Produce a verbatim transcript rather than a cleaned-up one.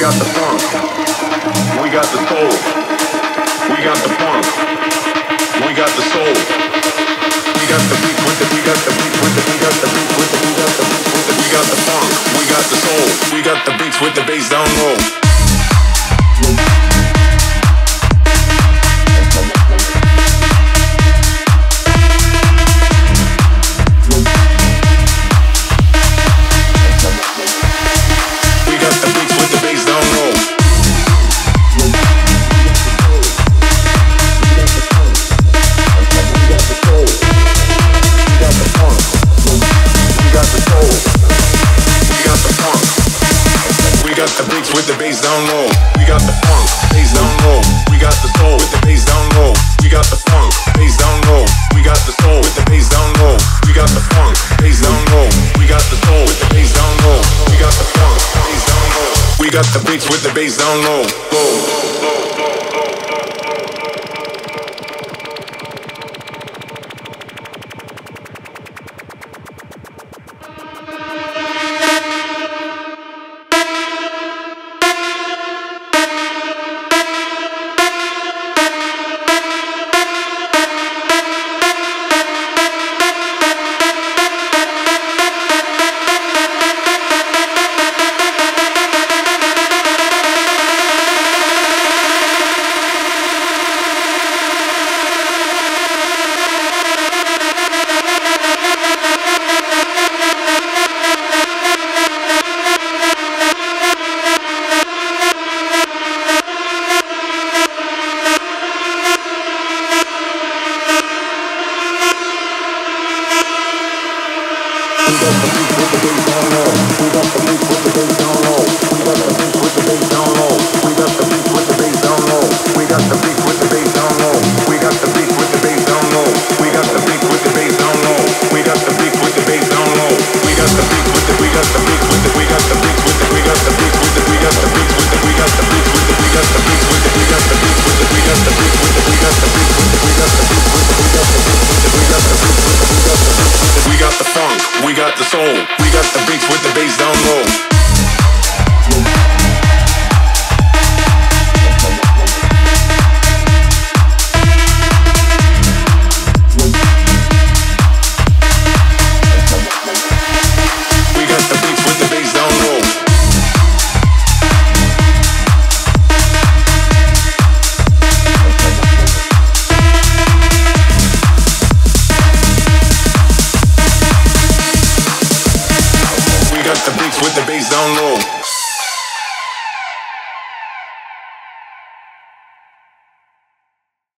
got the funk, we got the soul, we got the funk, we got the soul, we got the beat with the, we got the beat with the, we got the beat with the, we got the beat with the, we got the funk, we got the soul, we got the beats with the bass down low. With the bass down low, we got the funk, bass down low, we got the soul, with the bass down low, we got the funk, bass down low, we got the soul, with the bass down low, we got the funk, bass down low, we got the soul, with the bass down low, we got the funk, bass down low, we got the beats with the bass down low, low.